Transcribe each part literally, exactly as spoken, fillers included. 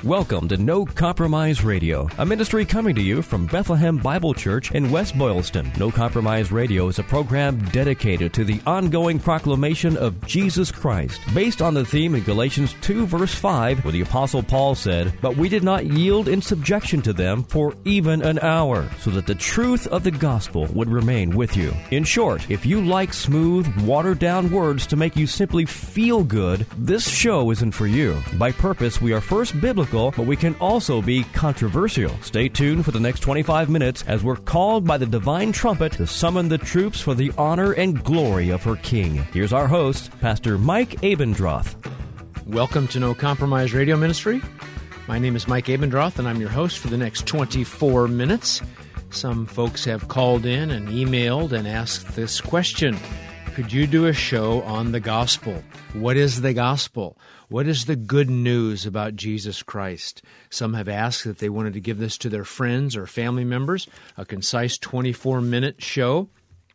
Welcome to No Compromise Radio, a ministry coming to you from Bethlehem Bible Church in West Boylston. No Compromise Radio is a program dedicated to the ongoing proclamation of Jesus Christ, based on the theme in Galatians two, verse five, where the Apostle Paul said, "But we did not yield in subjection to them for even an hour, so that the truth of the gospel would remain with you." In short, if you like smooth, watered-down words to make you simply feel good, this show isn't for you. By purpose, we are first biblical, but we can also be controversial. Stay tuned for the next twenty-five minutes as we're called by the divine trumpet to summon the troops for the honor and glory of her King. Here's our host, Pastor Mike Abendroth. Welcome to No Compromise Radio Ministry. My name is Mike Abendroth, and I'm your host for the next twenty-four minutes. Some folks have called in and emailed and asked this question: could you do a show on the gospel? What is the gospel? What is the good news about Jesus Christ? Some have asked if they wanted to give this to their friends or family members, a concise twenty-four minute show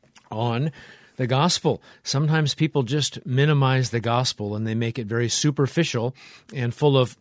on the gospel. Sometimes people just minimize the gospel and they make it very superficial and full of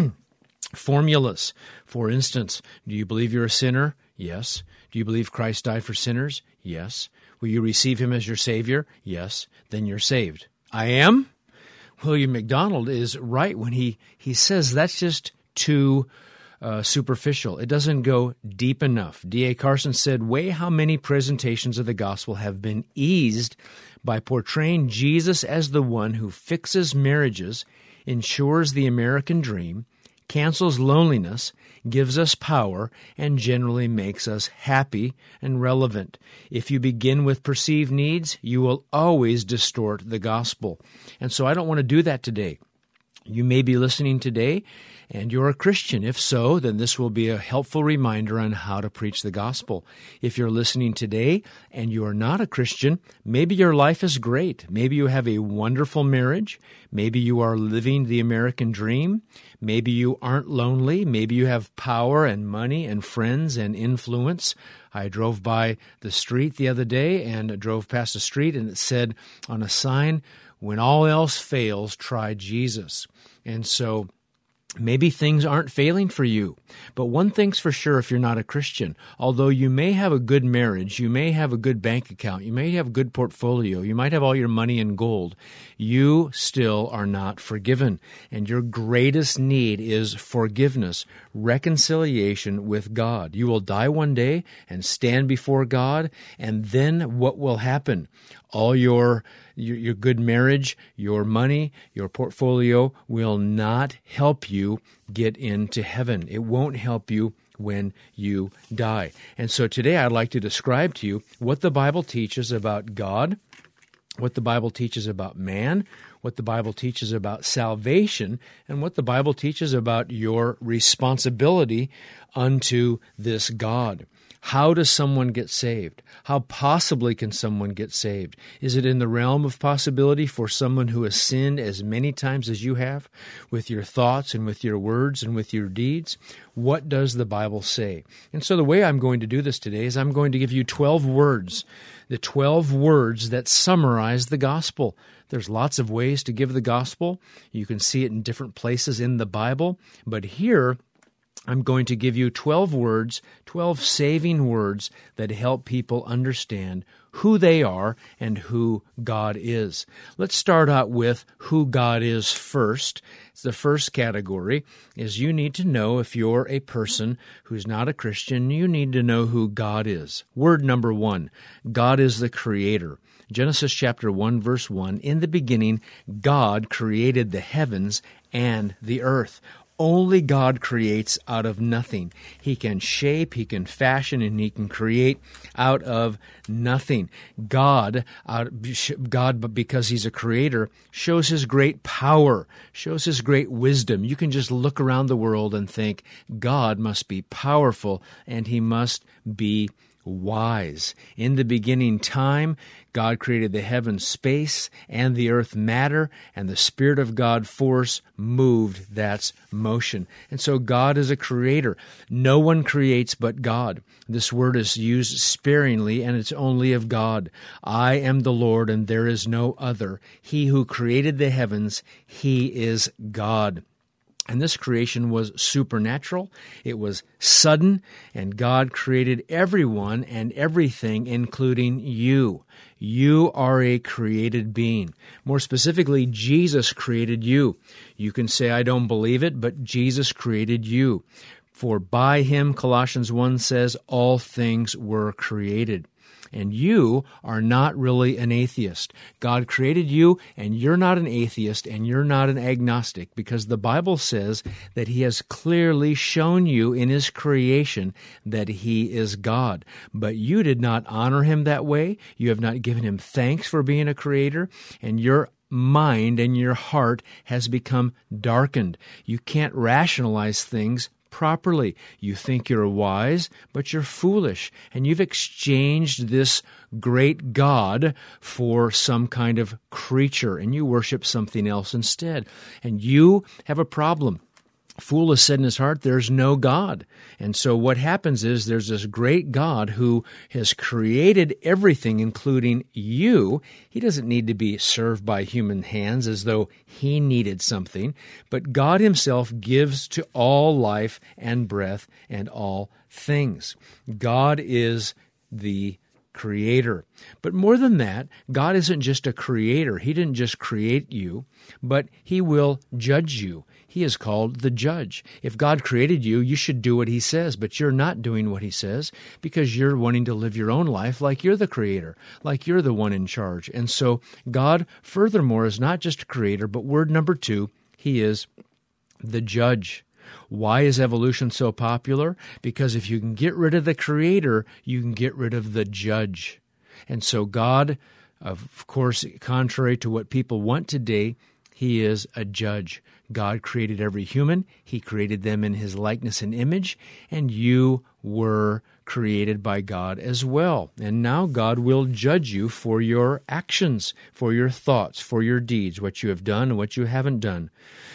formulas. For instance, do you believe you're a sinner? Yes. Do you believe Christ died for sinners? Yes. Will you receive him as your Savior? Yes. Then you're saved. I am? William MacDonald is right when he, he says that's just too uh, superficial. It doesn't go deep enough. D A Carson said, "Weigh how many presentations of the gospel have been eased by portraying Jesus as the one who fixes marriages, ensures the American dream, cancels loneliness, gives us power, and generally makes us happy and relevant. If you begin with perceived needs, you will always distort the gospel." And so I don't want to do that today. You may be listening today, and you're a Christian. If so, then this will be a helpful reminder on how to preach the gospel. If you're listening today and you are not a Christian, maybe your life is great. Maybe you have a wonderful marriage. Maybe you are living the American dream. Maybe you aren't lonely. Maybe you have power and money and friends and influence. I drove by the street the other day and drove past a street, and it said on a sign, "When all else fails, try Jesus." And so maybe things aren't failing for you. But one thing's for sure if you're not a Christian. Although you may have a good marriage, you may have a good bank account, you may have a good portfolio, you might have all your money in gold, you still are not forgiven. And your greatest need is forgiveness, reconciliation with God. You will die one day and stand before God, and then what will happen? All your, your your good marriage, your money, your portfolio will not help you get into heaven. It won't help you when you die. And so today I'd like to describe to you what the Bible teaches about God, what the Bible teaches about man, what the Bible teaches about salvation, and what the Bible teaches about your responsibility unto this God. How does someone get saved? How possibly can someone get saved? Is it in the realm of possibility for someone who has sinned as many times as you have, with your thoughts and with your words and with your deeds? What does the Bible say? And so the way I'm going to do this today is I'm going to give you twelve words, the twelve words that summarize the gospel. There's lots of ways to give the gospel. You can see it in different places in the Bible, but here I'm going to give you twelve words, twelve saving words that help people understand who they are and who God is. Let's start out with who God is first. The first category is you need to know, if you're a person who's not a Christian, you need to know who God is. Word number one, God is the Creator. Genesis chapter one, verse one, "In the beginning, God created the heavens and the earth." Only God creates out of nothing. He can shape, He can fashion, and He can create out of nothing. God, out, God, because He's a creator, shows His great power, shows His great wisdom. You can just look around the world and think, God must be powerful, and He must be wise. In the beginning time, God created the heavens space and the earth matter, and the Spirit of God force moved that's motion. And so God is a creator. No one creates but God. This word is used sparingly, and it's only of God. I am the Lord, and there is no other. He who created the heavens, He is God. And this creation was supernatural, it was sudden, and God created everyone and everything, including you. You are a created being. More specifically, Jesus created you. You can say, I don't believe it, but Jesus created you. For by him, Colossians one says, all things were created. And you are not really an atheist. God created you, and you're not an atheist, and you're not an agnostic, because the Bible says that he has clearly shown you in his creation that he is God. But you did not honor him that way. You have not given him thanks for being a creator, and your mind and your heart has become darkened. You can't rationalize things properly. You think you're wise, but you're foolish, and you've exchanged this great God for some kind of creature, and you worship something else instead. And you have a problem. Fool has said in his heart, there's no God. And so what happens is there's this great God who has created everything, including you. He doesn't need to be served by human hands as though he needed something, but God himself gives to all life and breath and all things. God is the creator. But more than that, God isn't just a creator. He didn't just create you, but he will judge you. He is called the judge. If God created you, you should do what he says, but you're not doing what he says because you're wanting to live your own life like you're the creator, like you're the one in charge. And so God, furthermore, is not just a creator, but word number two, he is the judge. Why is evolution so popular? Because if you can get rid of the creator, you can get rid of the judge. And so God, of course, contrary to what people want today, he is a judge. God created every human. He created them in his likeness and image, and you were created by God as well. And now God will judge you for your actions, for your thoughts, for your deeds, what you have done and what you haven't done.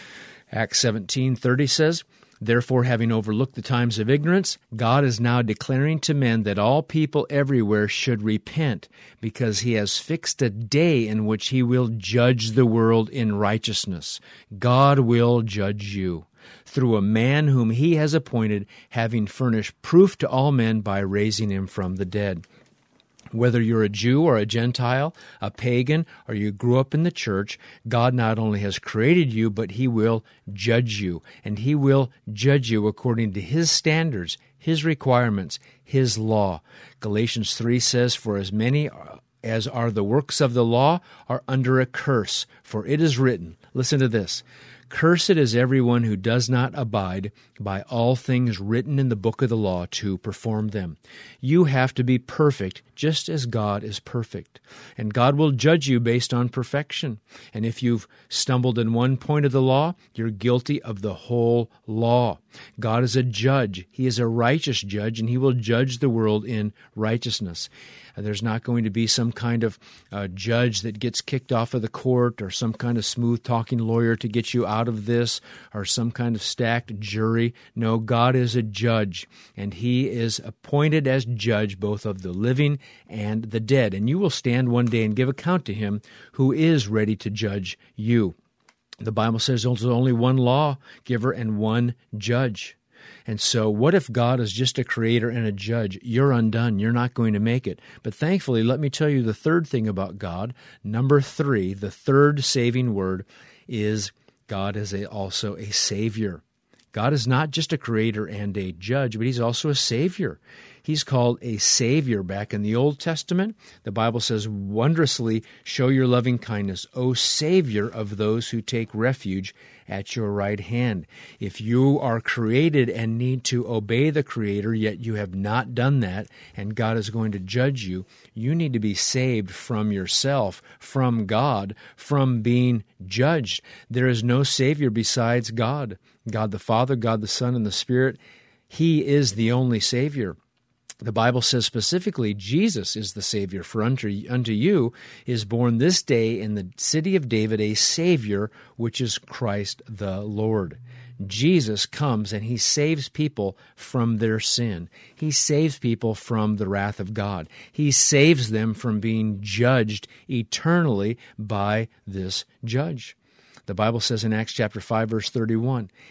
Acts seventeen thirty says, therefore, having overlooked the times of ignorance, God is now declaring to men that all people everywhere should repent, because he has fixed a day in which he will judge the world in righteousness. God will judge you through a man whom he has appointed, having furnished proof to all men by raising him from the dead. Whether you're a Jew or a Gentile, a pagan, or you grew up in the church, God not only has created you, but he will judge you. And he will judge you according to his standards, his requirements, his law. Galatians three says, for as many as are the works of the law are under a curse, for it is written, listen to this, cursed is everyone who does not abide by all things written in the book of the law to perform them. You have to be perfect, just as God is perfect. And God will judge you based on perfection. And if you've stumbled in one point of the law, you're guilty of the whole law. God is a judge. He is a righteous judge, and he will judge the world in righteousness. There's not going to be some kind of uh, judge that gets kicked off of the court, or some kind of smooth-talking lawyer to get you out of this, or some kind of stacked jury. No, God is a judge, and he is appointed as judge both of the living and the dead. And you will stand one day and give account to him who is ready to judge you. The Bible says there's only one lawgiver and one judge. And so what if God is just a creator and a judge? You're undone. You're not going to make it. But thankfully, let me tell you the third thing about God. Number three, the third saving word is God is a, also a Savior. God is not just a creator and a judge, but he's also a Savior. He's called a Savior. Back in the Old Testament, the Bible says, wondrously show your loving kindness, O Savior of those who take refuge at your right hand. If you are created and need to obey the Creator, yet you have not done that, and God is going to judge you, you need to be saved from yourself, from God, from being judged. There is no Savior besides God. God the Father, God the Son, and the Spirit. He is the only Savior. The Bible says specifically, Jesus is the Savior. For unto, unto you is born this day in the city of David a Savior, which is Christ the Lord. Jesus comes and he saves people from their sin. He saves people from the wrath of God. He saves them from being judged eternally by this judge. The Bible says in Acts chapter five, verse thirty-one,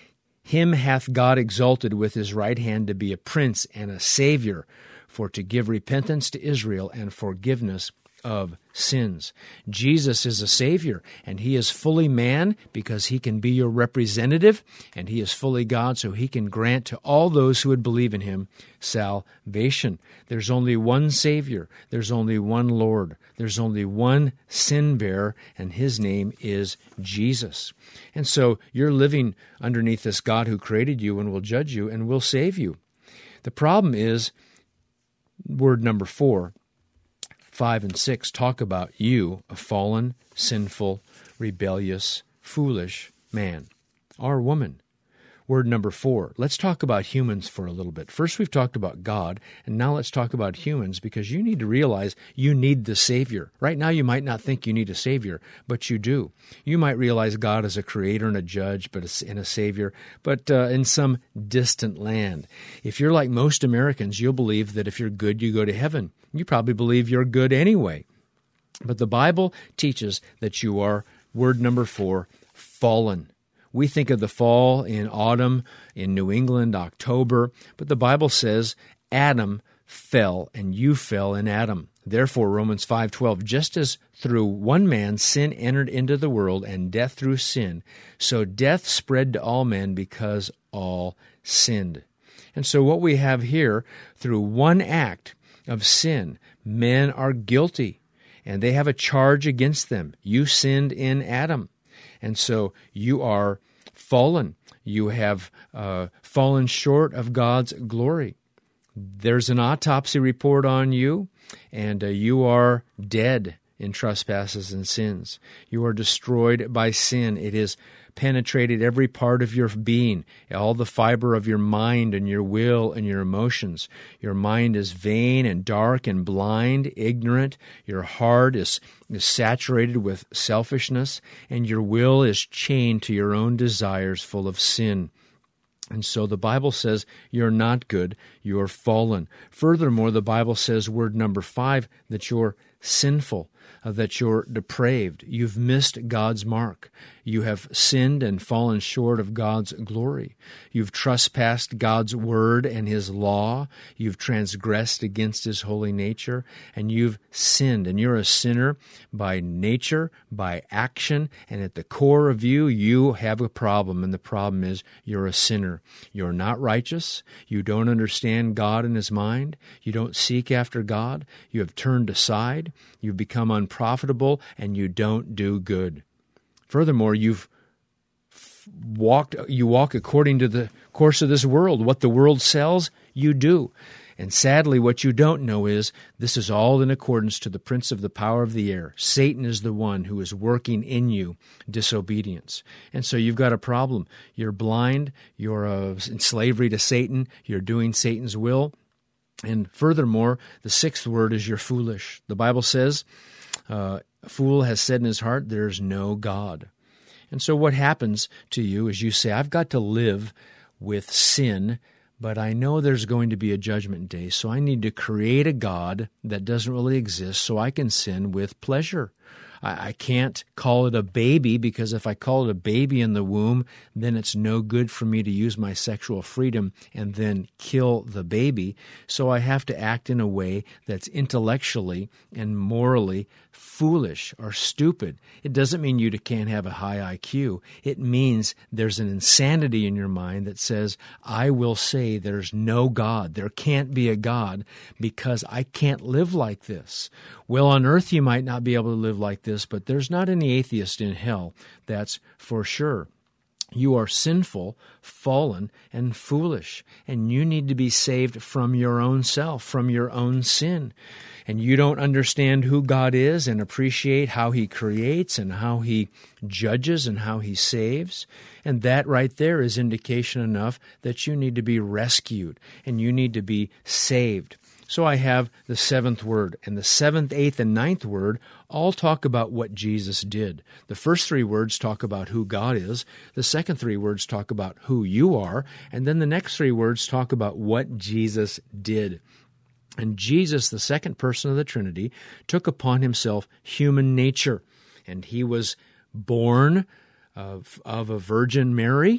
Him hath God exalted with his right hand to be a prince and a savior, for to give repentance to Israel and forgiveness of sins. Jesus is a Savior, and He is fully man because He can be your representative, and He is fully God, so He can grant to all those who would believe in Him salvation. There's only one Savior. There's only one Lord. There's only one sin-bearer, and His name is Jesus. And so you're living underneath this God who created you and will judge you and will save you. The problem is, word number four, Five and six talk about you, a fallen, sinful, rebellious, foolish man or woman. Word number four, let's talk about humans for a little bit. First, we've talked about God, and now let's talk about humans, because you need to realize you need the Savior. Right now, you might not think you need a Savior, but you do. You might realize God is a creator and a judge but and a Savior, but uh, in some distant land. If you're like most Americans, you'll believe that if you're good, you go to heaven. You probably believe you're good anyway. But the Bible teaches that you are, word number four, fallen. We think of the fall in autumn, in New England, October, but the Bible says Adam fell, and you fell in Adam. Therefore, Romans five twelve, just as through one man sin entered into the world, and death through sin, so death spread to all men because all sinned. And so what we have here, through one act of sin, men are guilty, and they have a charge against them. You sinned in Adam, and so you are fallen. You have uh, fallen short of God's glory. There's an autopsy report on you, and uh, you are dead in trespasses and sins. You are destroyed by sin. It has penetrated every part of your being, all the fiber of your mind and your will and your emotions. Your mind is vain and dark and blind, ignorant. Your heart is, is saturated with selfishness, and your will is chained to your own desires full of sin. And so the Bible says you're not good, you're fallen. Furthermore, the Bible says, word number five, that you're sinful, uh, that you're depraved. You've missed God's mark. You have sinned and fallen short of God's glory. You've trespassed God's word and His law. You've transgressed against His holy nature, and you've sinned. And you're a sinner by nature, by action, and at the core of you, you have a problem, and the problem is you're a sinner. You're not righteous. You don't understand God and His mind. You don't seek after God. You have turned aside. You've become unprofitable, and you don't do good. Furthermore, you've walked, you walk according to the course of this world. What the world sells, you do. And sadly, what you don't know is this is all in accordance to the prince of the power of the air. Satan is the one who is working in you disobedience. And so you've got a problem. You're blind. You're uh, in slavery to Satan. You're doing Satan's will. And furthermore, the sixth word is you're foolish. The Bible says, uh, a fool has said in his heart, there's no God. And so what happens to you is you say, I've got to live with sin, but I know there's going to be a judgment day, so I need to create a God that doesn't really exist so I can sin with pleasure. I, I can't call it a baby, because if I call it a baby in the womb, then it's no good for me to use my sexual freedom and then kill the baby. So I have to act in a way that's intellectually and morally foolish or stupid. It doesn't mean you can't have a high I Q. It means there's an insanity in your mind that says, I will say there's no God. There can't be a God because I can't live like this. Well, on earth you might not be able to live like this, but there's not any atheist in hell, that's for sure. You are sinful, fallen, and foolish, and you need to be saved from your own self, from your own sin. And you don't understand who God is and appreciate how He creates and how He judges and how He saves. And that right there is indication enough that you need to be rescued and you need to be saved. So I have the seventh word, and the seventh, eighth, and ninth word all talk about what Jesus did. The first three words talk about who God is. The second three words talk about who you are. And then the next three words talk about what Jesus did. And Jesus, the second person of the Trinity, took upon Himself human nature. And He was born of, of a Virgin Mary,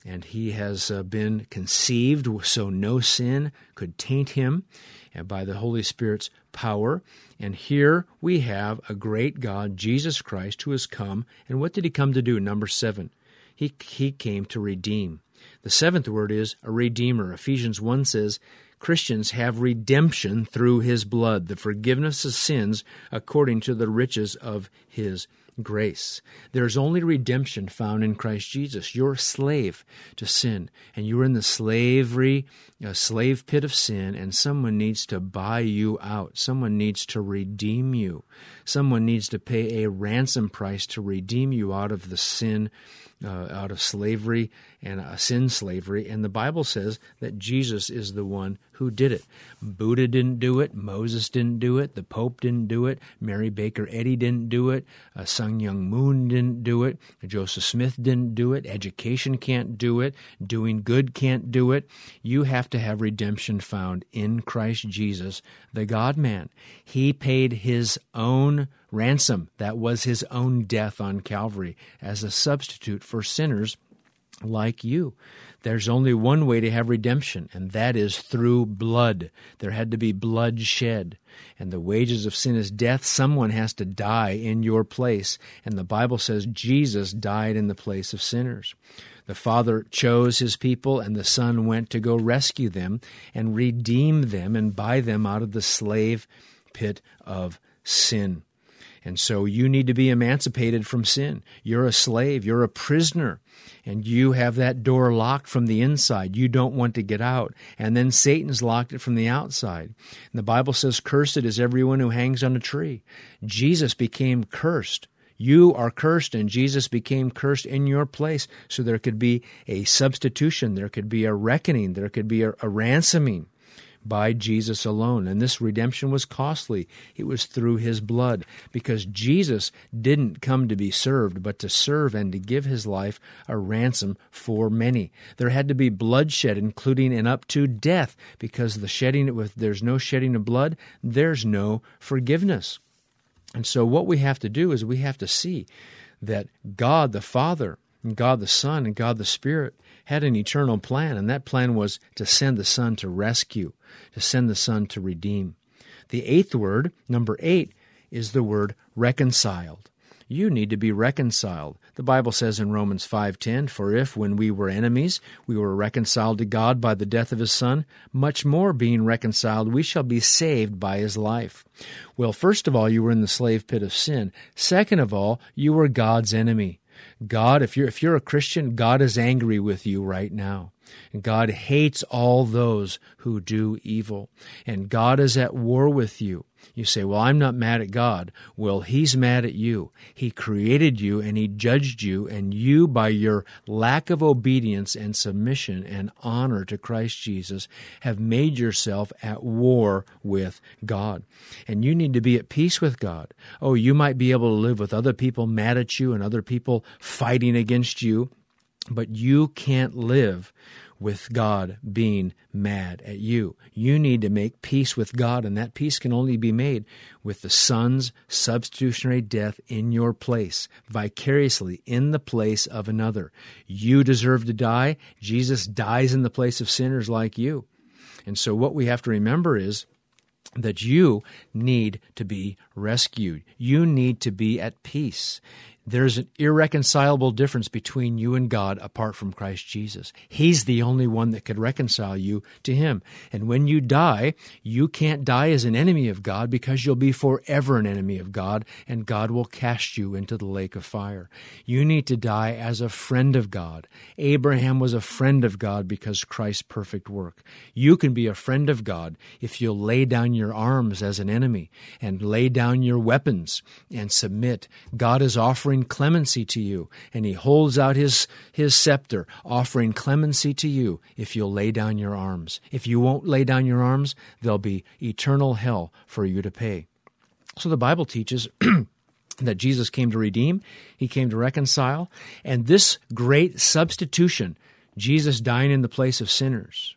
and he has uh, been conceived so no sin could taint him, and by the Holy Spirit's power. And here we have a great God, Jesus Christ, who has come. And what did he come to do? Number seven, he, he came to redeem. The seventh word is a redeemer. Ephesians one says, Christians have redemption through his blood, the forgiveness of sins according to the riches of his grace. There's only redemption found in Christ Jesus. You're a slave to sin, and you're in the slavery, a slave pit of sin, and someone needs to buy you out. Someone needs to redeem you. Someone needs to pay a ransom price to redeem you out of the sin, uh, out of slavery and a sin slavery. And the Bible says that Jesus is the one who did it. Buddha didn't do it. Moses didn't do it. The Pope didn't do it. Mary Baker Eddy didn't do it. Uh, Sun Myung Moon didn't do it. Joseph Smith didn't do it. Education can't do it. Doing good can't do it. You have to have redemption found in Christ Jesus, the God-man. He paid his own ransom. That was his own death on Calvary as a substitute for sinners like you. There's only one way to have redemption, and that is through blood. There had to be blood shed. And the wages of sin is death. Someone has to die in your place. And the Bible says Jesus died in the place of sinners. The Father chose his people, and the Son went to go rescue them and redeem them and buy them out of the slave pit of sin. And so you need to be emancipated from sin. You're a slave. You're a prisoner. And you have that door locked from the inside. You don't want to get out. And then Satan's locked it from the outside. And the Bible says, cursed is everyone who hangs on a tree. Jesus became cursed. You are cursed, and Jesus became cursed in your place. So there could be a substitution. There could be a reckoning. There could be a, a ransoming by Jesus alone. And this redemption was costly. It was through his blood, because Jesus didn't come to be served, but to serve and to give his life a ransom for many. There had to be bloodshed, including and up to death, because the shedding, if there's no shedding of blood, there's no forgiveness. And so what we have to do is we have to see that God the Father, and God the Son, and God the Spirit had an eternal plan, and that plan was to send the Son to rescue, to send the Son to redeem. The eighth word, number eight, is the word reconciled. You need to be reconciled. The Bible says in Romans five ten, for if, when we were enemies, we were reconciled to God by the death of his Son, much more being reconciled, we shall be saved by his life. Well, first of all, you were in the slave pit of sin. Second of all, you were God's enemy. God, if you're if you're a Christian, God is angry with you right now. And God hates all those who do evil. And God is at war with you. You say, well, I'm not mad at God. Well, he's mad at you. He created you and he judged you, and you, by your lack of obedience and submission and honor to Christ Jesus, have made yourself at war with God. And you need to be at peace with God. Oh, you might be able to live with other people mad at you and other people fighting against you, but you can't live with God being mad at you. You need to make peace with God, and that peace can only be made with the Son's substitutionary death in your place, vicariously in the place of another. You deserve to die. Jesus dies in the place of sinners like you. And so what we have to remember is that you need to be rescued. You need to be at peace. There's an irreconcilable difference between you and God apart from Christ Jesus. He's the only one that could reconcile you to him. And when you die, you can't die as an enemy of God, because you'll be forever an enemy of God, and God will cast you into the lake of fire. You need to die as a friend of God. Abraham was a friend of God because Christ's perfect work. You can be a friend of God if you'll lay down your arms as an enemy and lay down your weapons and submit. God is offering clemency to you, and he holds out his, his scepter, offering clemency to you if you'll lay down your arms. If you won't lay down your arms, there'll be eternal hell for you to pay. So the Bible teaches that Jesus came to redeem, he came to reconcile, and this great substitution, Jesus dying in the place of sinners,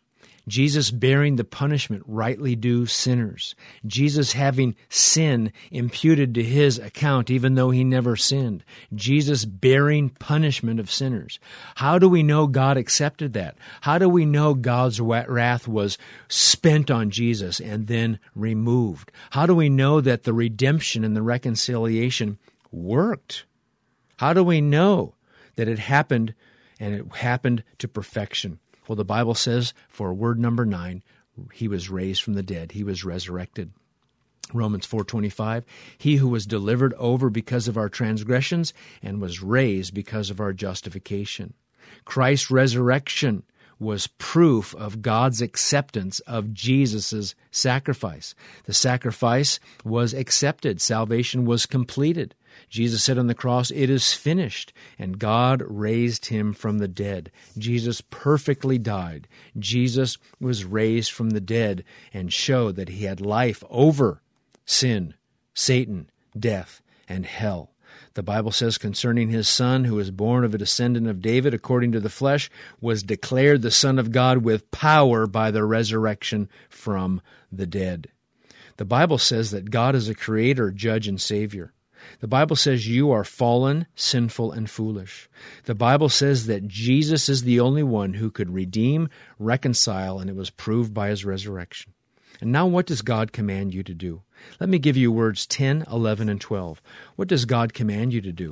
Jesus bearing the punishment rightly due sinners. Jesus having sin imputed to his account even though he never sinned. Jesus bearing punishment of sinners. How do we know God accepted that? How do we know God's wrath was spent on Jesus and then removed? How do we know that the redemption and the reconciliation worked? How do we know that it happened and it happened to perfection? Well, the Bible says, for word number nine, he was raised from the dead. He was resurrected. Romans four twenty-five, he who was delivered over because of our transgressions and was raised because of our justification. Christ's resurrection was proof of God's acceptance of Jesus' sacrifice. The sacrifice was accepted. Salvation was completed. Jesus said on the cross, "It is finished," and God raised him from the dead. Jesus perfectly died. Jesus was raised from the dead and showed that he had life over sin, Satan, death, and hell. The Bible says concerning his Son, who was born of a descendant of David according to the flesh, was declared the Son of God with power by the resurrection from the dead. The Bible says that God is a creator, judge, and savior. The Bible says you are fallen, sinful, and foolish. The Bible says that Jesus is the only one who could redeem, reconcile, and it was proved by his resurrection. And now what does God command you to do? Let me give you words ten, eleven, and twelve. What does God command you to do?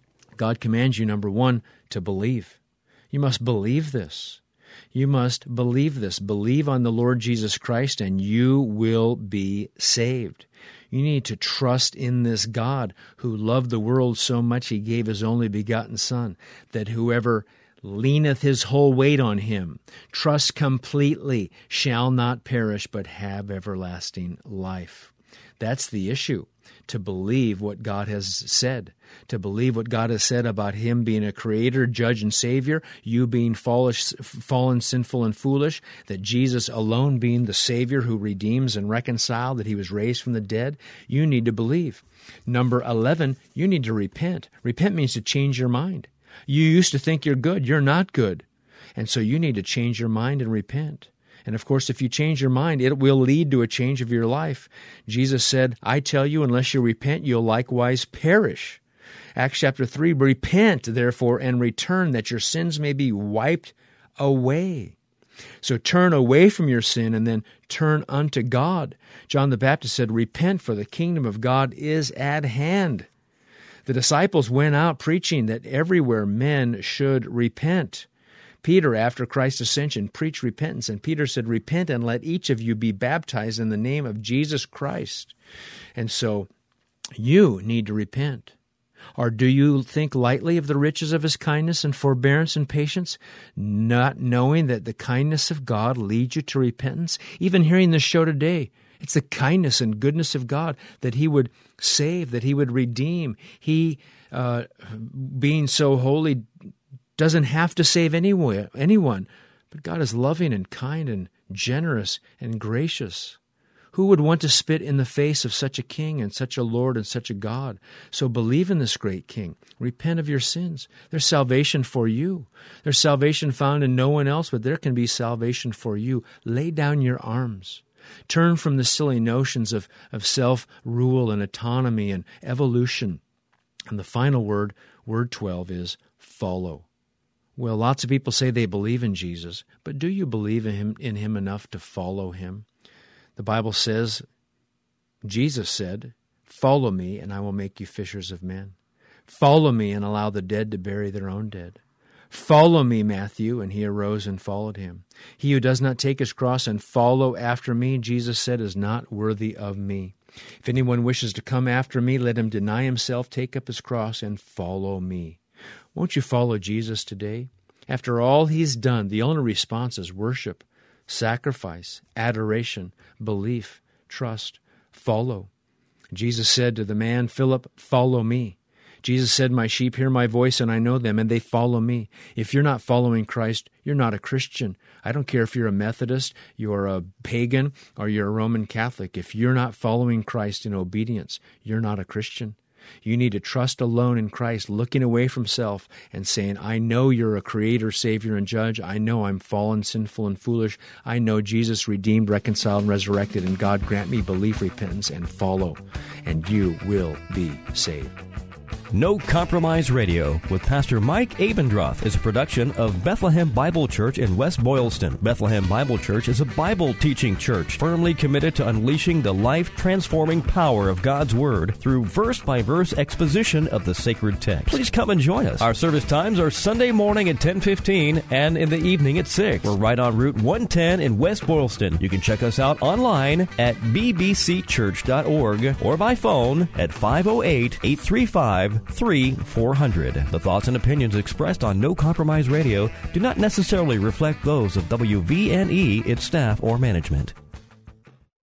God commands you, number one, to believe. You must believe this. You must believe this. Believe on the Lord Jesus Christ, and you will be saved. You need to trust in this God who loved the world so much he gave his only begotten Son, that whoever leaneth his whole weight on him, trust completely, shall not perish but have everlasting life. That's the issue, to believe what God has said, to believe what God has said about him being a creator, judge, and savior, you being fallish, fallen, sinful, and foolish, that Jesus alone being the Savior who redeems and reconciles, that he was raised from the dead. You need to believe. Number eleven, you need to repent. Repent means to change your mind. You used to think you're good. You're not good. And so you need to change your mind and repent. And of course, if you change your mind, it will lead to a change of your life. Jesus said, I tell you, unless you repent, you'll likewise perish. Acts chapter three, repent, therefore, and return, that your sins may be wiped away. So turn away from your sin and then turn unto God. John the Baptist said, repent, for the kingdom of God is at hand. The disciples went out preaching that everywhere men should repent. Peter, after Christ's ascension, preached repentance, and Peter said, repent and let each of you be baptized in the name of Jesus Christ. And so you need to repent. Or do you think lightly of the riches of his kindness and forbearance and patience, not knowing that the kindness of God leads you to repentance? Even hearing this show today, it's the kindness and goodness of God that he would save, that he would redeem. He, uh, being so holy, doesn't have to save anyone, anyone, but God is loving and kind and generous and gracious. Who would want to spit in the face of such a king and such a Lord and such a God? So believe in this great king. Repent of your sins. There's salvation for you. There's salvation found in no one else, but there can be salvation for you. Lay down your arms. Turn from the silly notions of, of self-rule and autonomy and evolution. And the final word, word twelve, is follow. Well, lots of people say they believe in Jesus, but do you believe in him, in him enough to follow him? The Bible says, Jesus said, follow me and I will make you fishers of men. Follow me and allow the dead to bury their own dead. Follow me, Matthew, and he arose and followed him. He who does not take his cross and follow after me, Jesus said, is not worthy of me. If anyone wishes to come after me, let him deny himself, take up his cross, and follow me. Won't you follow Jesus today? After all he's done, the only response is worship, sacrifice, adoration, belief, trust, follow. Jesus said to the man, Philip, follow me. Jesus said, my sheep hear my voice and I know them and they follow me. If you're not following Christ, you're not a Christian. I don't care if you're a Methodist, you're a pagan, or you're a Roman Catholic. If you're not following Christ in obedience, you're not a Christian. You need to trust alone in Christ, looking away from self and saying, I know you're a creator, savior, and judge. I know I'm fallen, sinful, and foolish. I know Jesus redeemed, reconciled, and resurrected, and God grant me belief, repentance, and follow, and you will be saved. No Compromise Radio with Pastor Mike Abendroth is a production of Bethlehem Bible Church in West Boylston. Bethlehem Bible Church is a Bible teaching church firmly committed to unleashing the life-transforming power of God's Word through verse-by-verse exposition of the sacred text. Please come and join us. Our service times are Sunday morning at ten fifteen and in the evening at six. We're right on Route one ten in West Boylston. You can check us out online at b b c church dot org or by phone at five oh eight, eight three five, three four hundred. The thoughts and opinions expressed on No Compromise Radio do not necessarily reflect those of W V N E, its staff, or management.